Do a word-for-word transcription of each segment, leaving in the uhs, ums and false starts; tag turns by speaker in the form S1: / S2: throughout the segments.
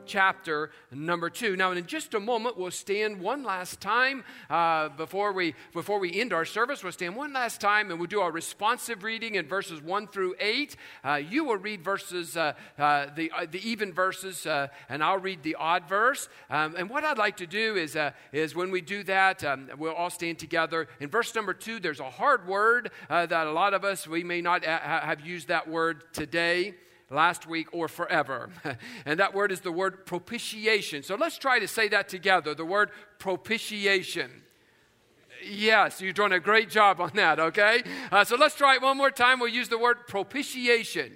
S1: chapter number two. Now, in just a moment, we'll stand one last time uh, before we before we end our service. We'll stand one last time, and we'll do our responsive reading in verses one through eight. Uh, you will read verses, uh, uh, the uh, the even verses, uh, and I'll read the odd verse. Um, and what I'd like to do is uh, is when we do that, um, we'll all stand together. In verse number two, there's a hard word uh, that a lot of us we may not ha- have used that word today, last week, or forever. And that word is the word propitiation. So let's try to say that together, the word propitiation. Yes, you're doing a great job on that, okay? Uh, so let's try it one more time. We'll use the word propitiation.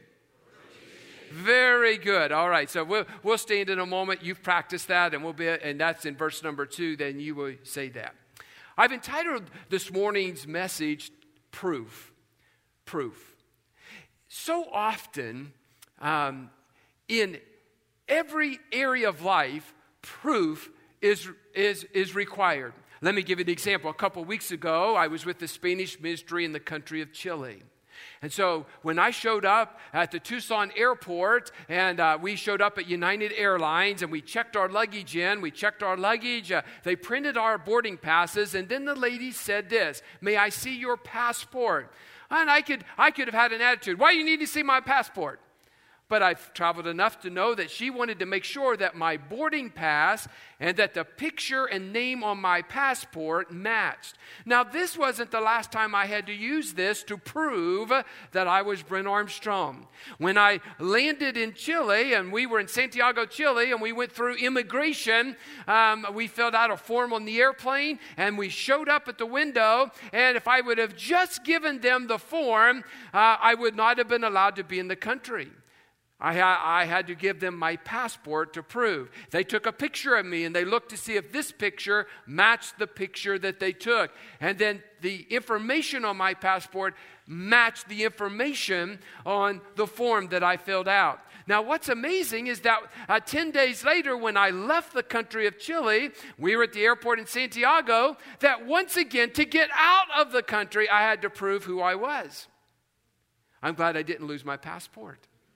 S1: Very good. All right, so we'll, we'll stand in a moment. You've practiced that, and we'll be, and that's in verse number two. Then you will say that. I've entitled this morning's message, Proof. Proof. So often, Um, in every area of life, proof is, is, is required. Let me give you an example. A couple weeks ago, I was with the Spanish ministry in the country of Chile. And so when I showed up at the Tucson airport, and uh, we showed up at United Airlines, and we checked our luggage in, we checked our luggage, uh, they printed our boarding passes, and then the lady said this, "May I see your passport?" And I could, I could have had an attitude, "Why do you need to see my passport?" But I've traveled enough to know that she wanted to make sure that my boarding pass and that the picture and name on my passport matched. Now, this wasn't the last time I had to use this to prove that I was Brent Armstrong. When I landed in Chile, and we were in Santiago, Chile, and we went through immigration, um, we filled out a form on the airplane, and we showed up at the window, and if I would have just given them the form, uh, I would not have been allowed to be in the country. I, ha- I had to give them my passport to prove. They took a picture of me, and they looked to see if this picture matched the picture that they took. And then the information on my passport matched the information on the form that I filled out. Now, what's amazing is that uh, ten days later, when I left the country of Chile, we were at the airport in Santiago, that once again, to get out of the country, I had to prove who I was. I'm glad I didn't lose my passport.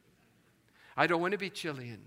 S1: I don't want to be Chilean.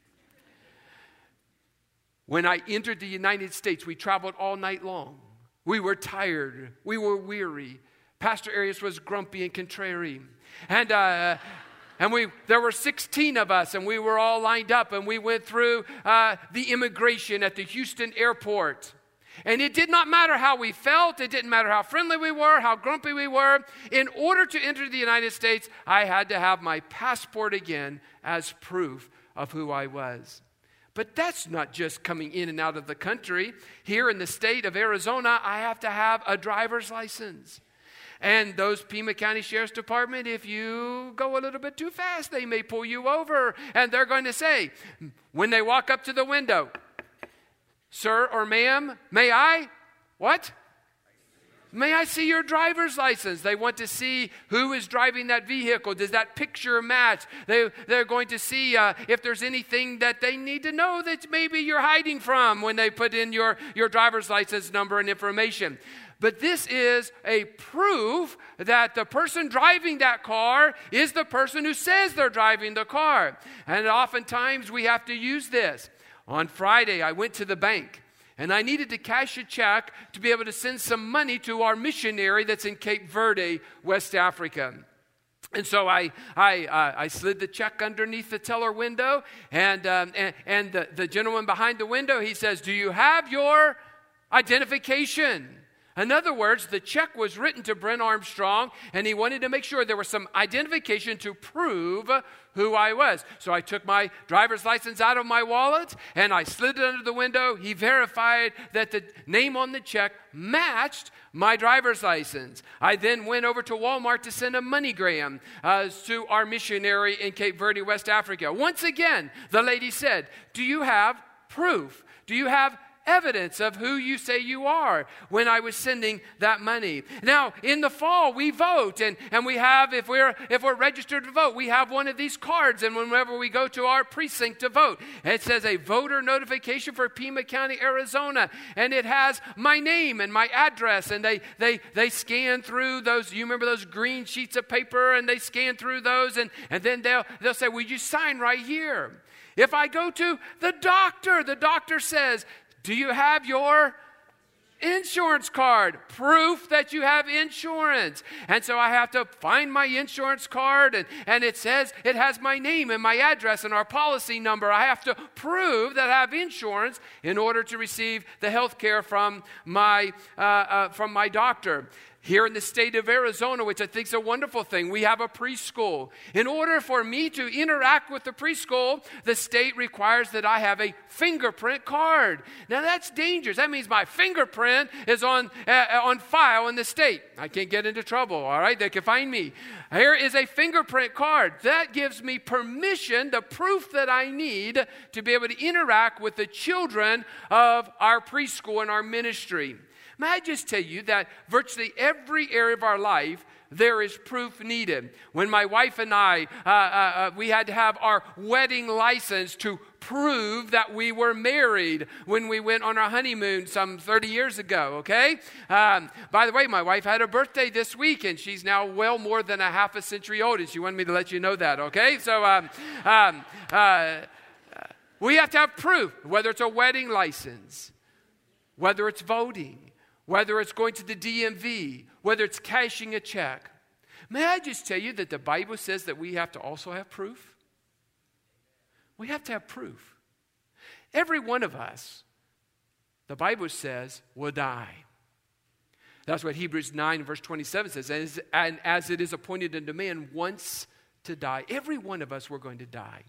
S1: When I entered the United States, we traveled all night long. We were tired. We were weary. Pastor Arias was grumpy and contrary. And uh, and we there were sixteen of us, and we were all lined up, and we went through uh, the immigration at the Houston airport. And it did not matter how we felt. It didn't matter how friendly we were, how grumpy we were. In order to enter the United States, I had to have my passport again as proof of who I was. But that's not just coming in and out of the country. Here in the state of Arizona, I have to have a driver's license. And those Pima County Sheriff's Department, if you go a little bit too fast, they may pull you over. And they're going to say, when they walk up to the window, "Sir or ma'am, may I?" What? "May I see your driver's license?" They want to see who is driving that vehicle. Does that picture match? They, they're going to see uh, if there's anything that they need to know that maybe you're hiding from when they put in your, your driver's license number and information. But this is a proof that the person driving that car is the person who says they're driving the car. And oftentimes we have to use this. On Friday, I went to the bank, and I needed to cash a check to be able to send some money to our missionary that's in Cape Verde, West Africa. And so I I, uh, I slid the check underneath the teller window, and um, and, and the, the gentleman behind the window, he says, "Do you have your identification?" In other words, the check was written to Brent Armstrong, and he wanted to make sure there was some identification to prove who I was. So I took my driver's license out of my wallet, and I slid it under the window. He verified that the name on the check matched my driver's license. I then went over to Walmart to send a MoneyGram uh, to our missionary in Cape Verde, West Africa. Once again, the lady said, "Do you have proof? Do you have evidence of who you say you are?" when I was sending that money. Now, in the fall, we vote, and, and we have, if we're if we're registered to vote, we have one of these cards, and whenever we go to our precinct to vote, it says a voter notification for Pima County, Arizona, and it has my name and my address, and they they they scan through those, you remember those green sheets of paper, and they scan through those, and, and then they'll they'll say, "Will you sign right here?" If I go to the doctor, the doctor says, do you have your insurance card? Proof that you have insurance. And so I have to find my insurance card, and, and it says it has my name and my address and our policy number. I have to prove that I have insurance in order to receive the health care from my, uh, uh, from my doctor. Here in the state of Arizona, which I think is a wonderful thing, we have a preschool. In order for me to interact with the preschool, the state requires that I have a fingerprint card. Now that's dangerous. That means my fingerprint is on, uh, on file in the state. I can't get into trouble, all right? They can find me. Here is a fingerprint card. That gives me permission, the proof that I need to be able to interact with the children of our preschool and our ministry. May I just tell you that virtually every area of our life, there is proof needed. When my wife and I, uh, uh, uh, we had to have our wedding license to prove that we were married when we went on our honeymoon some thirty years ago, okay? Um, by the way, my wife had her birthday this week, and she's now well more than a half a century old, and she wanted me to let you know that, okay? So um, um, uh, we have to have proof, whether it's a wedding license, whether it's voting, whether it's going to the D M V, whether it's cashing a check. May I just tell you that the Bible says that we have to also have proof? We have to have proof. Every one of us, the Bible says, will die. That's what Hebrews nine verse twenty-seven says. As, and as it is appointed unto man once to die. Every one of us, we're going to die.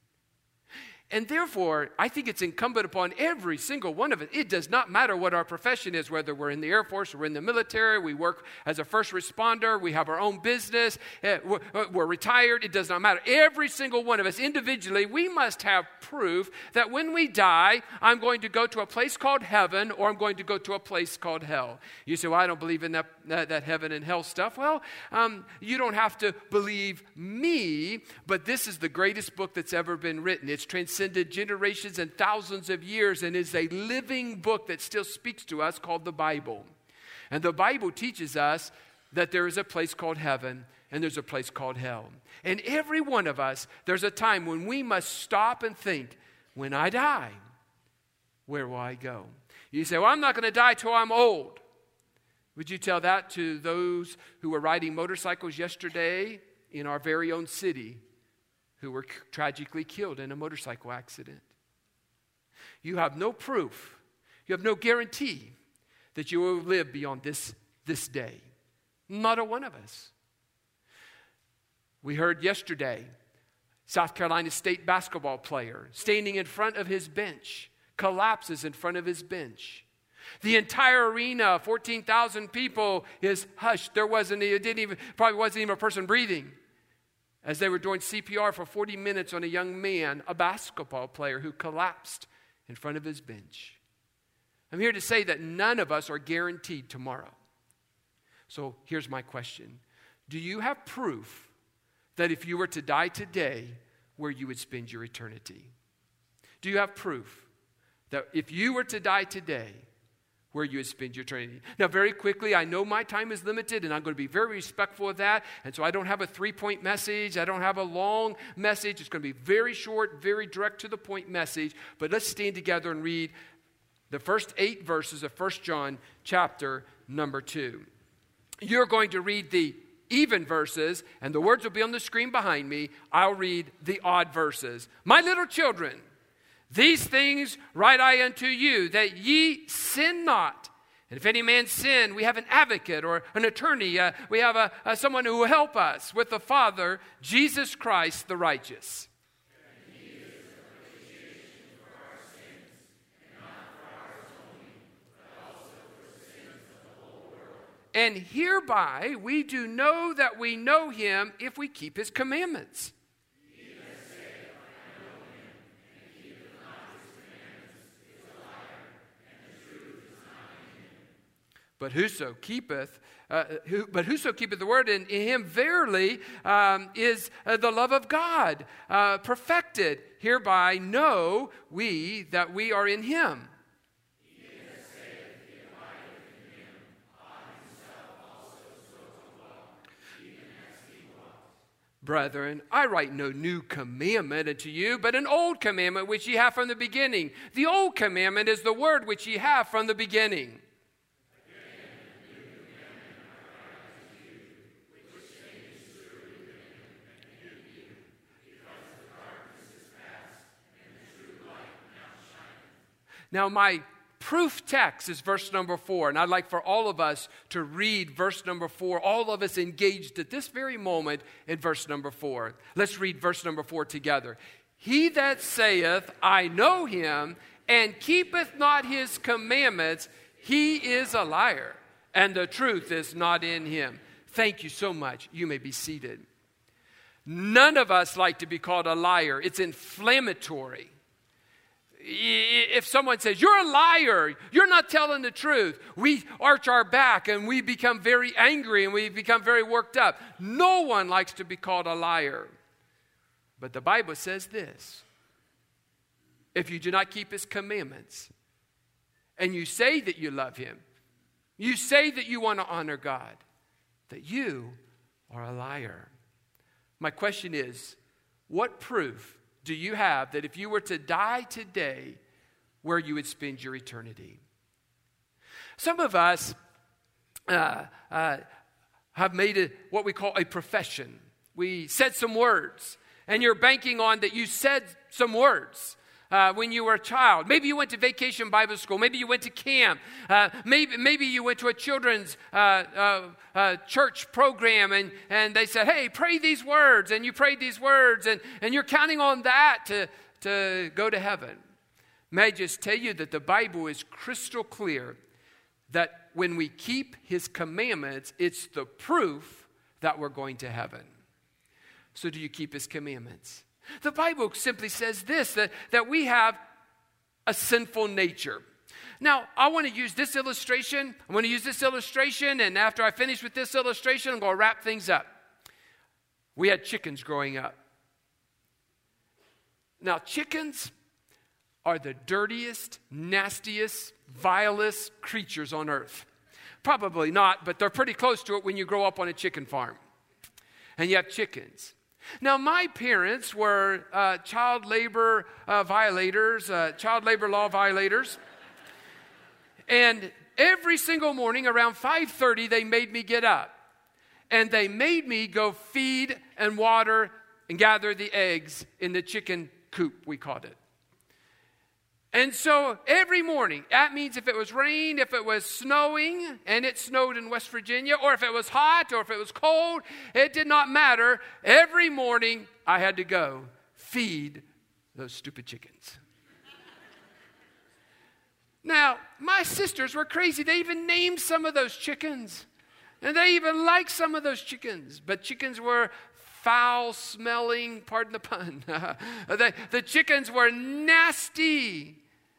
S1: And therefore, I think it's incumbent upon every single one of us. It does not matter what our profession is, whether we're in the Air Force or in the military, we work as a first responder, we have our own business, we're, we're retired, it does not matter. Every single one of us individually, we must have proof that when we die, I'm going to go to a place called heaven or I'm going to go to a place called hell. You say, well, I don't believe in that, that, that heaven and hell stuff. Well, um, you don't have to believe me, but this is the greatest book that's ever been written. It's transcended generations and thousands of years and is a living book that still speaks to us called the Bible. And the Bible teaches us that there is a place called heaven and there's a place called hell. And every one of us, there's a time when we must stop and think, when I die, where will I go? You say, well, I'm not going to die till I'm old. Would you tell that to those who were riding motorcycles yesterday in our very own city, who were tragically killed in a motorcycle accident? You have no proof, you have no guarantee that you will live beyond this, this day. Not a one of us. We heard yesterday, South Carolina State basketball player standing in front of his bench, collapses in front of his bench. The entire arena, fourteen thousand people, is hushed. There wasn't, it didn't even, probably wasn't even a person breathing, as they were doing C P R for forty minutes on a young man, a basketball player who collapsed in front of his bench. I'm here to say that none of us are guaranteed tomorrow. So here's my question. Do you have proof that if you were to die today, where you would spend your eternity? Do you have proof that if you were to die today, where you would spend your eternity? Now, very quickly, I know my time is limited, and I'm going to be very respectful of that. And so I don't have a three-point message. I don't have a long message. It's going to be very short, very direct to the point message. But let's stand together and read the first eight verses of First John chapter number two. You're going to read the even verses, and the words will be on the screen behind me. I'll read the odd verses. My little children, these things write I unto you, that ye sin not. And if any man sin, we have an advocate or an attorney. Uh, we have a, a, someone who will help us with the Father, Jesus Christ the righteous.
S2: And he is the propitiation for our sins, and not for ours only, but also for the sins of the whole world.
S1: And hereby we do know that we know him if we keep his commandments. But whoso keepeth, uh, who, but whoso keepeth the word, in, in him verily um, is uh, the love of God uh, perfected. Hereby know we that we are in him.
S2: He that saith he abideth in him, ought himself also so to walk, even as he walked.
S1: brethren, I write no new commandment unto you, but an old commandment which ye have from the beginning. The old commandment is the word which ye have from the beginning. Now, my proof text is verse number four, and I'd like for all of us to read verse number four, all of us engaged at this very moment in verse number four. Let's read verse number four together. He that saith, I know him, and keepeth not his commandments, he is a liar, and the truth is not in him. Thank you so much. You may be seated. None of us like to be called a liar. It's inflammatory. If someone says, you're a liar, you're not telling the truth, we arch our back and we become very angry and we become very worked up. No one likes to be called a liar. But the Bible says this: if you do not keep his commandments, and you say that you love him, you say that you want to honor God, that you are a liar. My question is, what proof do you have that if you were to die today, where you would spend your eternity? Some of us uh, uh, have made it what we call a profession. We said some words, and you're banking on that you said some words uh, when you were a child. Maybe you went to vacation Bible school. Maybe you went to camp. Uh, maybe, maybe you went to a children's uh, uh, uh, church program, and, and they said, hey, pray these words, and you prayed these words, and, and you're counting on that to, to go to heaven. May I just tell you that the Bible is crystal clear that when we keep his commandments, it's the proof that we're going to heaven. So do you keep his commandments? The Bible simply says this, that, that we have a sinful nature. Now, I want to use this illustration. I want to use this illustration, and after I finish with this illustration, I'm going to wrap things up. We had chickens growing up. Now, chickens are the dirtiest, nastiest, vilest creatures on earth. Probably not, but they're pretty close to it when you grow up on a chicken farm. And you have chickens. Now, my parents were uh, child labor uh, violators, uh, child labor law violators. And every single morning around five thirty, they made me get up. And they made me go feed and water and gather the eggs in the chicken coop, we called it. And so every morning, that means if it was rain, if it was snowing, and it snowed in West Virginia, or if it was hot, or if it was cold, it did not matter. Every morning, I had to go feed those stupid chickens. Now, my sisters were crazy. They even named some of those chickens. And they even liked some of those chickens. But chickens were foul-smelling, pardon the pun. the, the chickens were nasty.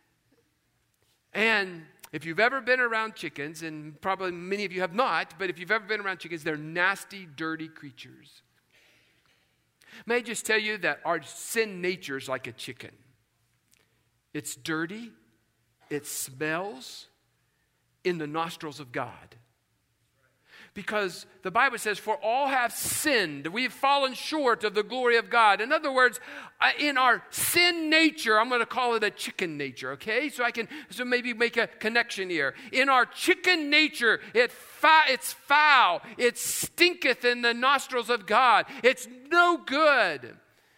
S1: And if you've ever been around chickens, and probably many of you have not, but if you've ever been around chickens, they're nasty, dirty creatures. May I just tell you that our sin nature is like a chicken. It's dirty. It smells in the nostrils of God. Because the Bible says, for all have sinned. We have fallen short of the glory of God. In other words, in our sin nature, I'm going to call it a chicken nature, okay? So I can so maybe make a connection here. In our chicken nature, it fa- it's foul. It stinketh in the nostrils of God. It's no good.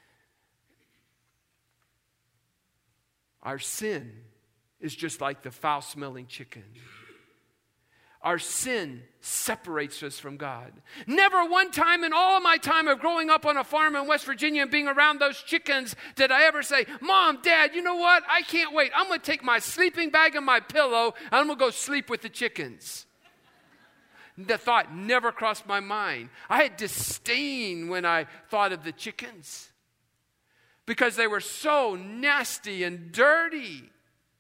S1: Our sin is just like the foul-smelling chicken. Our sin separates us from God. Never one time in all of my time of growing up on a farm in West Virginia and being around those chickens did I ever say, Mom, Dad, you know what? I can't wait. I'm going to take my sleeping bag and my pillow and I'm going to go sleep with the chickens. The thought never crossed my mind. I had disdain when I thought of the chickens because they were so nasty and dirty.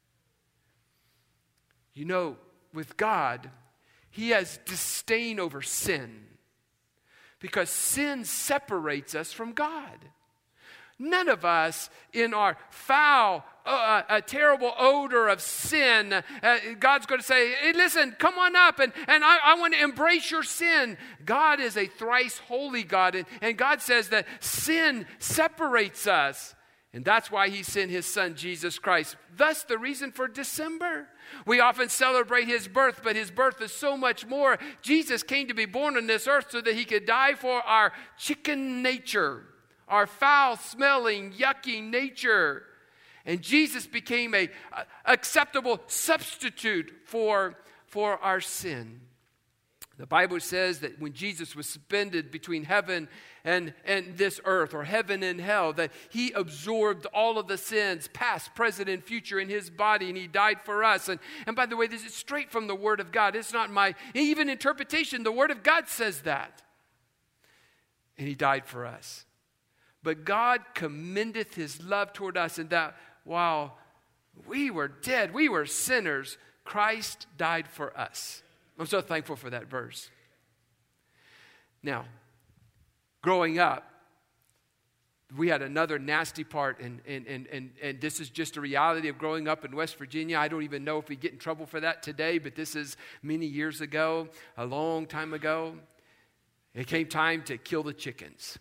S1: You know, with God, he has disdain over sin because sin separates us from God. None of us in our foul, uh, a terrible odor of sin, uh, God's going to say, hey, listen, come on up, and, and I, I want to embrace your sin. God is a thrice holy God, and, and God says that sin separates us. And that's why he sent his son, Jesus Christ. Thus, the reason for December. We often celebrate his birth, but his birth is so much more. Jesus came to be born on this earth so that he could die for our chicken nature, our foul-smelling, yucky nature. And Jesus became a, a acceptable substitute for, for our sin. The Bible says that when Jesus was suspended between heaven and, and this earth, or heaven and hell, that he absorbed all of the sins, past, present, and future, in his body, and he died for us. And, and by the way, this is straight from the Word of God. It's not my even interpretation. The Word of God says that. And he died for us. But God commendeth his love toward us, and that while we were dead, we were sinners, Christ died for us. I'm so thankful for that verse. Now, growing up, we had another nasty part, and, and, and, and, and this is just a reality of growing up in West Virginia. I don't even know if we get in trouble for that today, but this is many years ago, a long time ago. It came time to kill the chickens.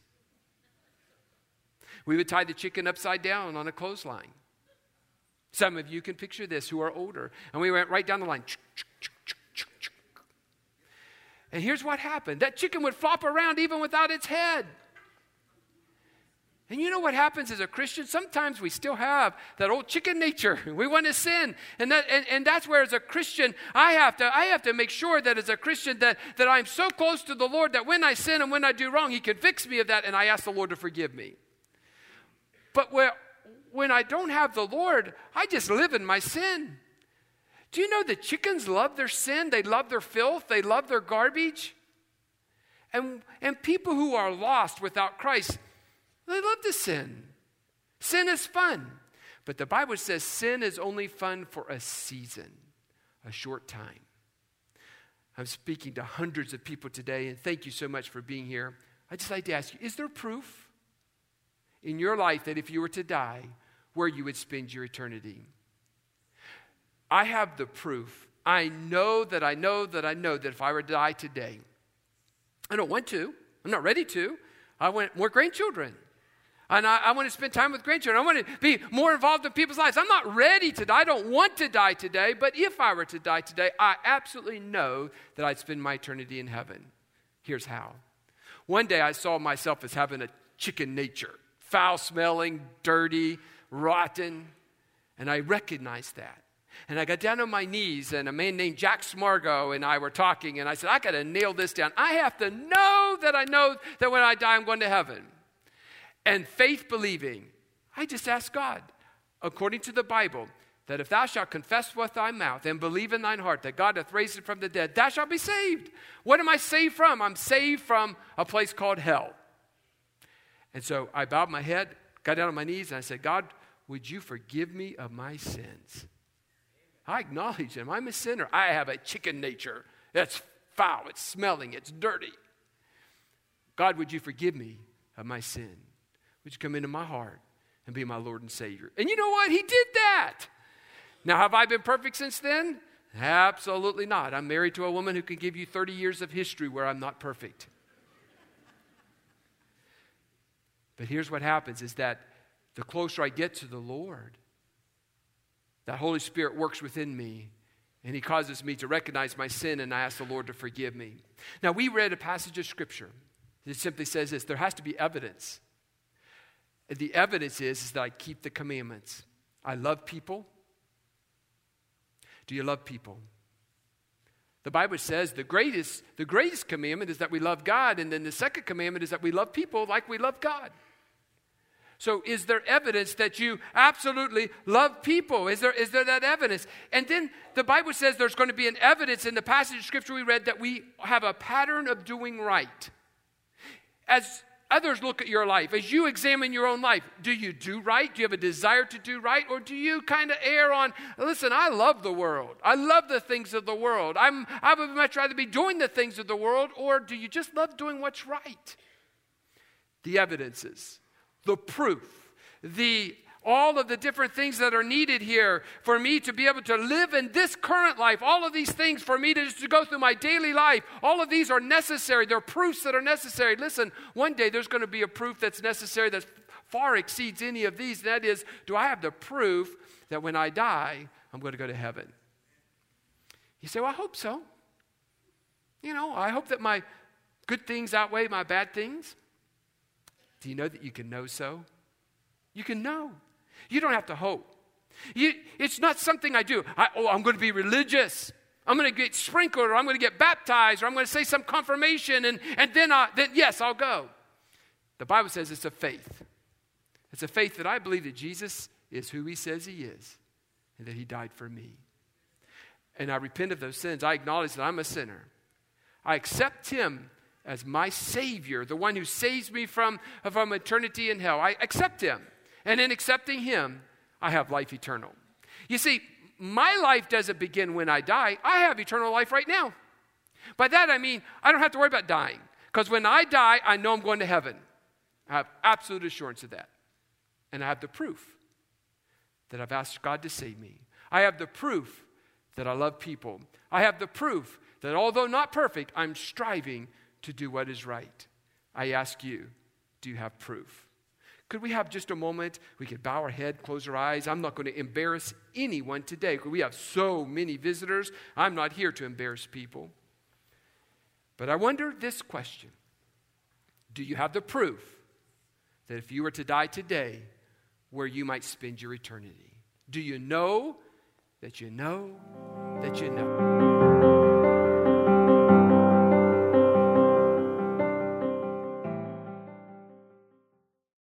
S1: We would tie the chicken upside down on a clothesline. Some of you can picture this who are older. And we went right down the line. And here's what happened. That chicken would flop around even without its head. And you know what happens as a Christian? Sometimes we still have that old chicken nature. We want to sin. And that and, and that's where as a Christian, I have to I have to make sure that as a Christian that, that I'm so close to the Lord that when I sin and when I do wrong, he convicts me of that, and I ask the Lord to forgive me. But where, when I don't have the Lord, I just live in my sin. Do you know that chickens love their sin? They love their filth. They love their garbage. And, and people who are lost without Christ, they love to sin. Sin is fun. But the Bible says sin is only fun for a season, a short time. I'm speaking to hundreds of people today, and thank you so much for being here. I'd just like to ask you, is there proof in your life that if you were to die, where you would spend your eternity? I have the proof. I know that I know that I know that if I were to die today, I don't want to. I'm not ready to. I want more grandchildren. And I, I want to spend time with grandchildren. I want to be more involved in people's lives. I'm not ready to die. I don't want to die today. But if I were to die today, I absolutely know that I'd spend my eternity in heaven. Here's how. One day I saw myself as having a chicken nature. Foul-smelling, dirty, rotten. And I recognized that. And I got down on my knees, and a man named Jack Smargo and I were talking, and I said, I got to nail this down. I have to know that I know that when I die, I'm going to heaven. And faith believing, I just asked God, according to the Bible, that if thou shalt confess with thy mouth and believe in thine heart that God hath raised him from the dead, thou shalt be saved. What am I saved from? I'm saved from a place called hell. And so I bowed my head, got down on my knees, and I said, God, would you forgive me of my sins? I acknowledge them. I'm a sinner. I have a chicken nature. It's foul. It's smelling. It's dirty. God, would you forgive me of my sin? Would you come into my heart and be my Lord and Savior? And you know what? He did that. Now, have I been perfect since then? Absolutely not. I'm married to a woman who can give you thirty years of history where I'm not perfect. But here's what happens is that the closer I get to the Lord, that Holy Spirit works within me, and he causes me to recognize my sin, and I ask the Lord to forgive me. Now, we read a passage of Scripture that simply says this: there has to be evidence. And the evidence is, is that I keep the commandments. I love people. Do you love people? The Bible says the greatest, the greatest commandment is that we love God, and then the second commandment is that we love people like we love God. So is there evidence that you absolutely love people? Is there, is there that evidence? And then the Bible says there's going to be an evidence in the passage of Scripture we read that we have a pattern of doing right. As others look at your life, as you examine your own life, do you do right? Do you have a desire to do right? Or do you kind of err on, listen, I love the world. I love the things of the world. I'm, I would much rather be doing the things of the world. Or do you just love doing what's right? The evidences. The proof the all of the different things that are needed here for me to be able to live in this current life, all of these things for me to just to go through my daily life, all of these are necessary. They're proofs that are necessary. Listen, one day there's going to be a proof that's necessary that far exceeds any of these. That is, do I have the proof that when I die, I'm going to go to heaven? You say, well, I hope so. You know, I hope that my good things outweigh my bad things. Do you know that you can know so? You can know. You don't have to hope. You, it's not something I do. I, oh, I'm going to be religious. I'm going to get sprinkled, or I'm going to get baptized, or I'm going to say some confirmation, and, and then, I, then, yes, I'll go. The Bible says it's a faith. It's a faith that I believe that Jesus is who he says he is, and that he died for me. And I repent of those sins. I acknowledge that I'm a sinner. I accept him as my Savior, the one who saves me from, from eternity in hell. I accept him. And in accepting him, I have life eternal. You see, my life doesn't begin when I die. I have eternal life right now. By that I mean, I don't have to worry about dying. Because when I die, I know I'm going to heaven. I have absolute assurance of that. And I have the proof that I've asked God to save me. I have the proof that I love people. I have the proof that although not perfect, I'm striving to do what is right. I ask you, do you have proof? Could we have just a moment? We could bow our head, close our eyes. I'm not going to embarrass anyone today because we have so many visitors. I'm not here to embarrass people. But I wonder this question. Do you have the proof that if you were to die today, where you might spend your eternity? Do you know that you know that you know?